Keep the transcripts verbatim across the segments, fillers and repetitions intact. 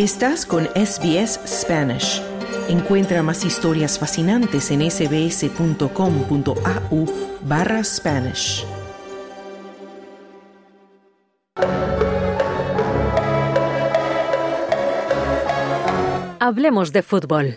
Estás con S B S Spanish. Encuentra más historias fascinantes en sbs.com.au barra Spanish. Hablemos de fútbol.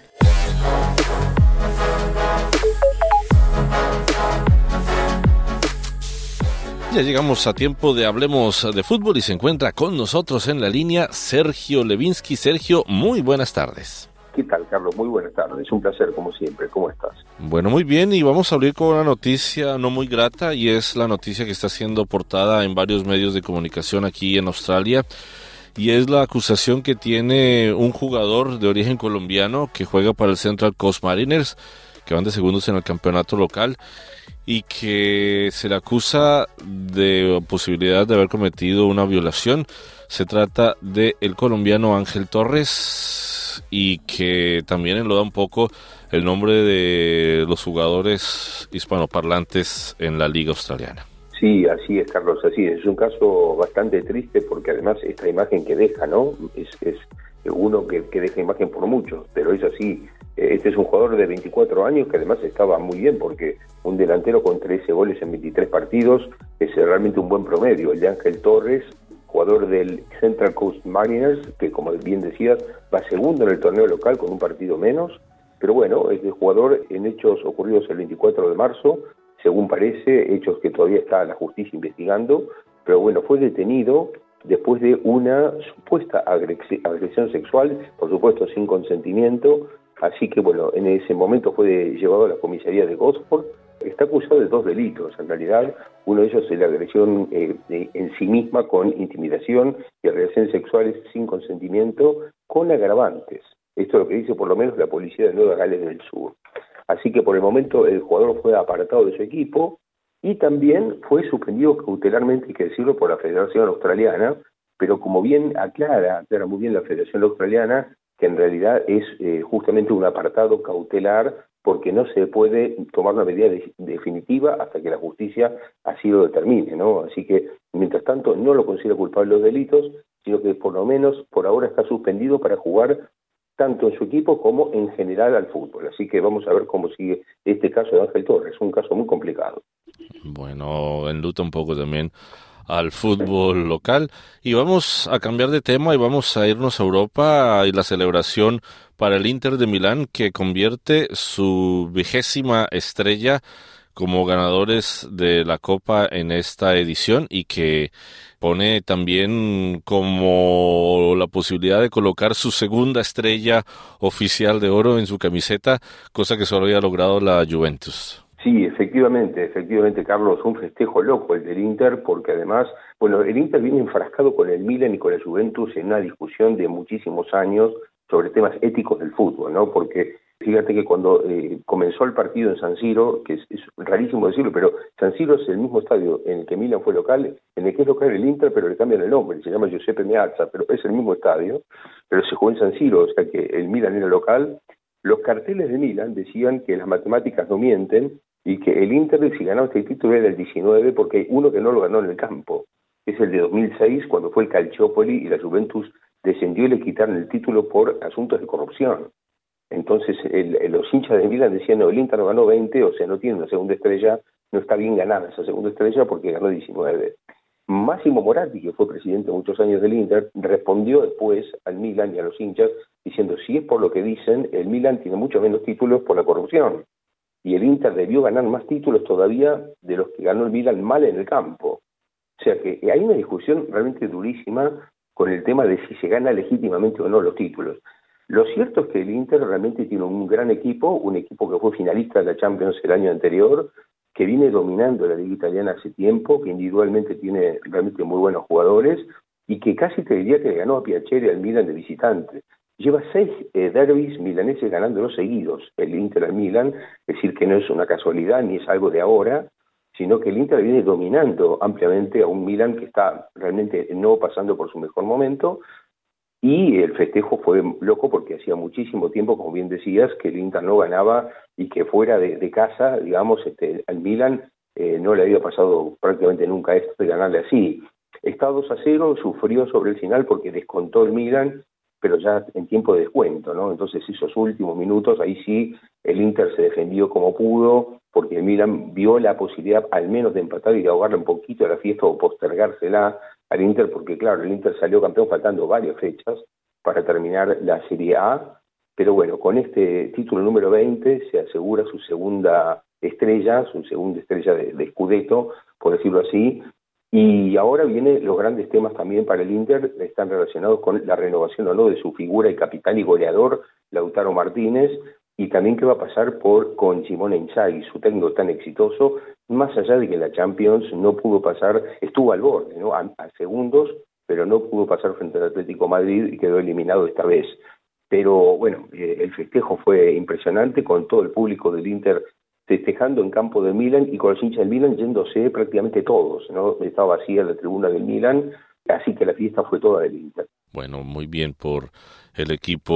Ya llegamos a tiempo de Hablemos de Fútbol y se encuentra con nosotros en la línea Sergio Levinsky. Sergio, muy buenas tardes. ¿Qué tal, Carlos? Muy buenas tardes. Un placer, como siempre. ¿Cómo estás? Bueno, muy bien, y vamos a abrir con una noticia no muy grata, y es la noticia que está siendo portada en varios medios de comunicación aquí en Australia, y es la acusación que tiene un jugador de origen colombiano que juega para el Central Coast Mariners, que van de segundos en el campeonato local, y que se le acusa de posibilidad de haber cometido una violación. Se trata de el colombiano Ángel Torres, y que también enloda un poco el nombre de los jugadores hispanoparlantes en la liga australiana. Sí, así es, Carlos, así es. Es un caso bastante triste porque además esta imagen que deja, ¿no? Es, es uno que, que deja imagen por muchos, pero es así. Este es un jugador de veinticuatro años que además estaba muy bien, porque un delantero con trece goles en veintitrés partidos es realmente un buen promedio. El de Ángel Torres, jugador del Central Coast Mariners, que como bien decías, va segundo en el torneo local con un partido menos, pero bueno, es el jugador en hechos ocurridos el veinticuatro de marzo, según parece, hechos que todavía está la justicia investigando, pero bueno, fue detenido después de una supuesta agresión sexual, por supuesto sin consentimiento. Así que, bueno, en ese momento fue llevado a la comisaría de Gosford. Está acusado de dos delitos, en realidad. Uno de ellos es la agresión eh, de, en sí misma con intimidación y agresiones sexuales sin consentimiento con agravantes. Esto es lo que dice por lo menos la policía de Nueva Gales del Sur. Así que por el momento el jugador fue apartado de su equipo y también fue suspendido cautelarmente, hay que decirlo, por la Federación Australiana, pero como bien aclara, aclara muy bien la Federación Australiana, que en realidad es eh, justamente un apartado cautelar porque no se puede tomar una medida de, definitiva hasta que la justicia así lo determine, ¿no? Así que, mientras tanto, no lo considera culpable de los delitos, sino que por lo menos por ahora está suspendido para jugar tanto en su equipo como en general al fútbol. Así que vamos a ver cómo sigue este caso de Ángel Torres, un caso muy complicado. Bueno, enluta un poco también al fútbol local, y vamos a cambiar de tema y vamos a irnos a Europa y la celebración para el Inter de Milán, que convierte su vigésima estrella como ganadores de la Copa en esta edición, y que pone también como la posibilidad de colocar su segunda estrella oficial de oro en su camiseta, cosa que solo había logrado la Juventus. Sí, efectivamente, efectivamente, Carlos, un festejo loco el del Inter, porque además, bueno, el Inter viene enfrascado con el Milan y con la Juventus en una discusión de muchísimos años sobre temas éticos del fútbol, ¿no? Porque fíjate que cuando eh, comenzó el partido en San Siro, que es, es rarísimo decirlo, pero San Siro es el mismo estadio en el que Milan fue local, en el que es local el Inter, pero le cambian el nombre, se llama Giuseppe Meazza, pero es el mismo estadio, pero se jugó en San Siro, o sea que el Milan era local. Los carteles de Milan decían que las matemáticas no mienten, y que el Inter, si ganaba este título, era el diecinueve, porque hay uno que no lo ganó en el campo. Es el de dos mil seis, cuando fue el Calciopoli y la Juventus descendió y le quitaron el título por asuntos de corrupción. Entonces, el, el, los hinchas de Milan decían, no, el Inter no ganó veinte, o sea, no tiene una segunda estrella, no está bien ganada esa segunda estrella porque ganó diecinueve. Massimo Moratti, que fue presidente muchos años del Inter, respondió después al Milan y a los hinchas diciendo, si es por lo que dicen, el Milan tiene mucho menos títulos por la corrupción. Y el Inter debió ganar más títulos todavía de los que ganó el Milan mal en el campo. O sea que hay una discusión realmente durísima con el tema de si se gana legítimamente o no los títulos. Lo cierto es que el Inter realmente tiene un gran equipo, un equipo que fue finalista de la Champions el año anterior, que viene dominando la liga italiana hace tiempo, que individualmente tiene realmente muy buenos jugadores, y que casi te diría que ganó a Piacere al Milan de visitante. Lleva seis eh, derbis milaneses ganándolos seguidos, el Inter al Milan, es decir, que no es una casualidad ni es algo de ahora, sino que el Inter viene dominando ampliamente a un Milan que está realmente no pasando por su mejor momento, y el festejo fue loco porque hacía muchísimo tiempo, como bien decías, que el Inter no ganaba y que fuera de, de casa, digamos, este, al Milan eh, no le había pasado prácticamente nunca esto de ganarle así. Está dos a cero, sufrió sobre el final porque descontó el Milan, pero ya en tiempo de descuento, ¿no? Entonces esos últimos minutos, ahí sí el Inter se defendió como pudo, porque el Milan vio la posibilidad al menos de empatar y de ahogarle un poquito a la fiesta o postergársela al Inter, porque claro, el Inter salió campeón faltando varias fechas para terminar la Serie A, pero bueno, con este título número veinte se asegura su segunda estrella, su segunda estrella de, de Scudetto, por decirlo así, y ahora vienen los grandes temas también para el Inter, están relacionados con la renovación o no de su figura y capitán y goleador, Lautaro Martínez, y también qué va a pasar por con Simone Inzaghi, su técnico tan exitoso, más allá de que la Champions no pudo pasar, estuvo al borde, ¿no? a, a segundos, pero no pudo pasar frente al Atlético Madrid y quedó eliminado esta vez. Pero bueno, eh, el festejo fue impresionante con todo el público del Inter festejando en campo del Milan y con los hinchas del Milan yéndose prácticamente todos, ¿no? Estaba vacía la tribuna del Milan, así que la fiesta fue toda del Inter. Bueno, muy bien por el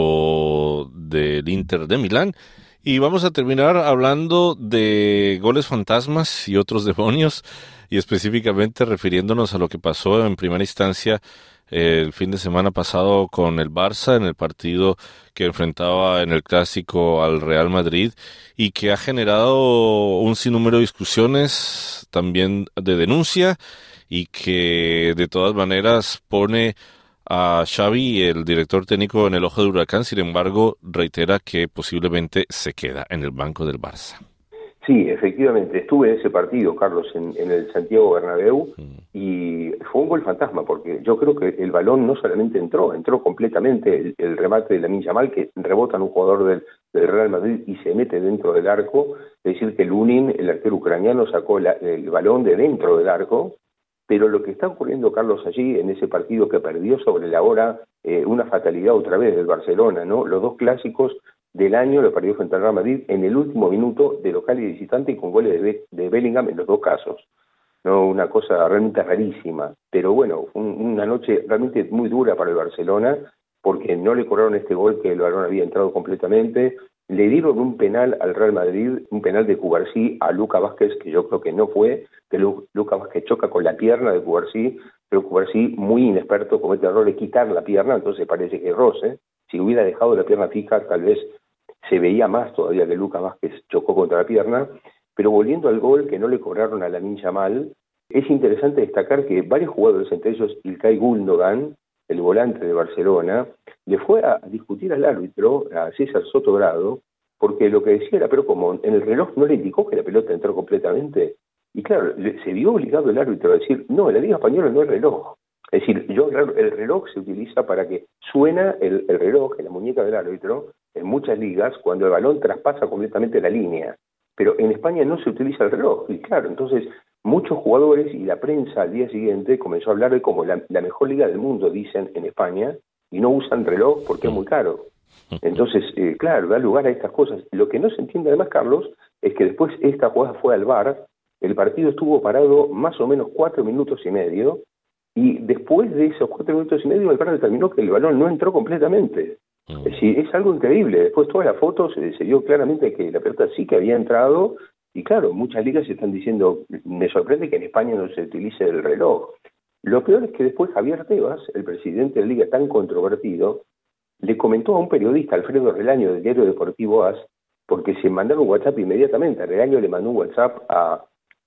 equipo del Inter de Milán. Y vamos a terminar hablando de goles fantasmas y otros demonios, y específicamente refiriéndonos a lo que pasó en primera instancia el fin de semana pasado con el Barça en el partido que enfrentaba en el Clásico al Real Madrid y que ha generado un sinnúmero de discusiones, también de denuncia, y que de todas maneras pone a Xavi, el director técnico, en el ojo del huracán. Sin embargo, reitera que posiblemente se queda en el banco del Barça. Sí, efectivamente, estuve en ese partido, Carlos, en, en el Santiago Bernabéu, mm. y fue un gol fantasma, porque yo creo que el balón no solamente entró, entró completamente el, el remate de Lamine Yamal, que rebota en un jugador del, del Real Madrid y se mete dentro del arco, es decir, que Lunin, el arquero ucraniano, sacó la, el balón de dentro del arco. Pero lo que está ocurriendo, Carlos, allí, en ese partido que perdió sobre la hora, eh, una fatalidad otra vez del Barcelona, ¿no? Los dos clásicos del año lo perdió frente al Real Madrid en el último minuto de local y visitante y con goles de, Be- de Bellingham en los dos casos. No, una cosa realmente rarísima. Pero bueno, un, una noche realmente muy dura para el Barcelona, porque no le cobraron este gol que el balón había entrado completamente. Le dieron un penal al Real Madrid, un penal de Cubarsí a Lucas Vázquez, que yo creo que no fue, que Lu- Lucas Vázquez choca con la pierna de Cubarsí, pero Cubarsí, muy inexperto, comete el error de quitar la pierna, entonces parece que roce. Si hubiera dejado la pierna fija, tal vez se veía más todavía que Lucas Vázquez chocó contra la pierna. Pero volviendo al gol que no le cobraron a Lamine Yamal, es interesante destacar que varios jugadores, entre ellos Ilkay Gundogan, el volante de Barcelona, le fue a discutir al árbitro, a César Sotogrado, porque lo que decía era, pero como en el reloj no le indicó que la pelota entró completamente, y claro, le, se vio obligado el árbitro a decir, no, en la Liga Española no es reloj. Es decir, yo el reloj se utiliza para que suena el, el reloj en la muñeca del árbitro en muchas ligas cuando el balón traspasa completamente la línea, pero en España no se utiliza el reloj, y claro, entonces muchos jugadores y la prensa al día siguiente comenzó a hablar de como la, la mejor liga del mundo, dicen en España, y no usan reloj porque es muy caro. Entonces, eh, claro, da lugar a estas cosas. Lo que no se entiende además, Carlos, es que después esta jugada fue al V A R, el partido estuvo parado más o menos cuatro minutos y medio, y después de esos cuatro minutos y medio el V A R determinó que el balón no entró completamente. Es decir, es algo increíble. Después todas las fotos se, se vio claramente que la pelota sí que había entrado, y claro, muchas ligas están diciendo, me sorprende que en España no se utilice el reloj. Lo peor es que después Javier Tebas, el presidente de la liga tan controvertido, le comentó a un periodista, Alfredo Relaño, del diario deportivo A S, porque se mandaron un WhatsApp inmediatamente. Relaño le mandó un WhatsApp a,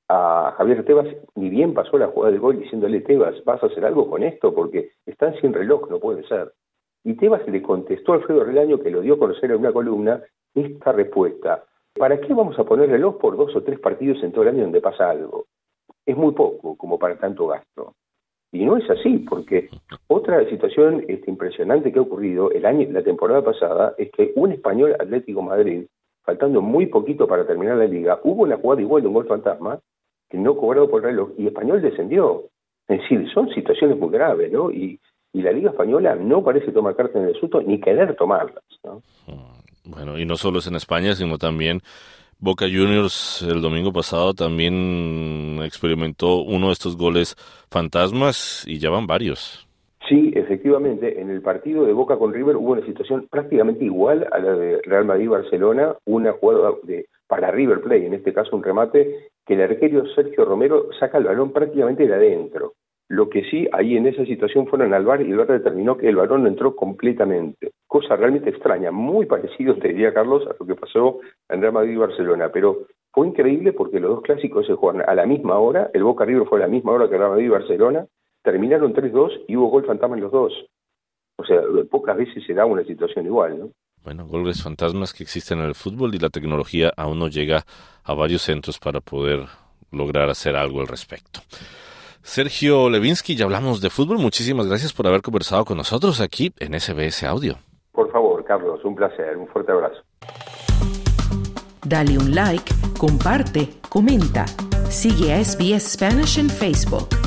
a Javier Tebas, ni bien pasó la jugada del gol, diciéndole, Tebas, ¿vas a hacer algo con esto? Porque están sin reloj, no puede ser. Y Tebas le contestó a Alfredo Relaño, que lo dio a conocer en una columna, esta respuesta: ¿para qué vamos a poner reloj por dos o tres partidos en todo el año donde pasa algo? Es muy poco como para tanto gasto. Y no es así, porque otra situación este, impresionante que ha ocurrido el año, la temporada pasada es que un Español Atlético Madrid, faltando muy poquito para terminar la liga, hubo una jugada igual de un gol fantasma que no cobrado por reloj y Español descendió. Es decir, son situaciones muy graves, ¿no? Y, y la Liga Española no parece tomar cartas en el asunto ni querer tomarlas, ¿no? Bueno, y no solo es en España, sino también Boca Juniors el domingo pasado también experimentó uno de estos goles fantasmas y ya van varios. Sí, efectivamente, en el partido de Boca con River hubo una situación prácticamente igual a la de Real Madrid-Barcelona, una jugada de, para River Plate, en este caso un remate, que el arquero Sergio Romero saca el balón prácticamente de adentro. Lo que sí, ahí en esa situación fueron al V A R y el V A R determinó que el balón no entró completamente. Cosa realmente extraña, muy parecido, te diría, Carlos, a lo que pasó en Real Madrid y Barcelona, pero fue increíble porque los dos clásicos se jugaron a la misma hora, el Boca River fue a la misma hora que Real Madrid y Barcelona, terminaron tres dos y hubo gol fantasma en los dos. O sea, pocas veces se da una situación igual, ¿no? Bueno, goles fantasmas que existen en el fútbol y la tecnología aún no llega a varios centros para poder lograr hacer algo al respecto. Sergio Levinsky, ya hablamos de fútbol. Muchísimas gracias por haber conversado con nosotros aquí en S B S Audio. Por favor, Carlos, un placer, un fuerte abrazo. Dale un like, comparte, comenta. Sigue a S B S Spanish en Facebook.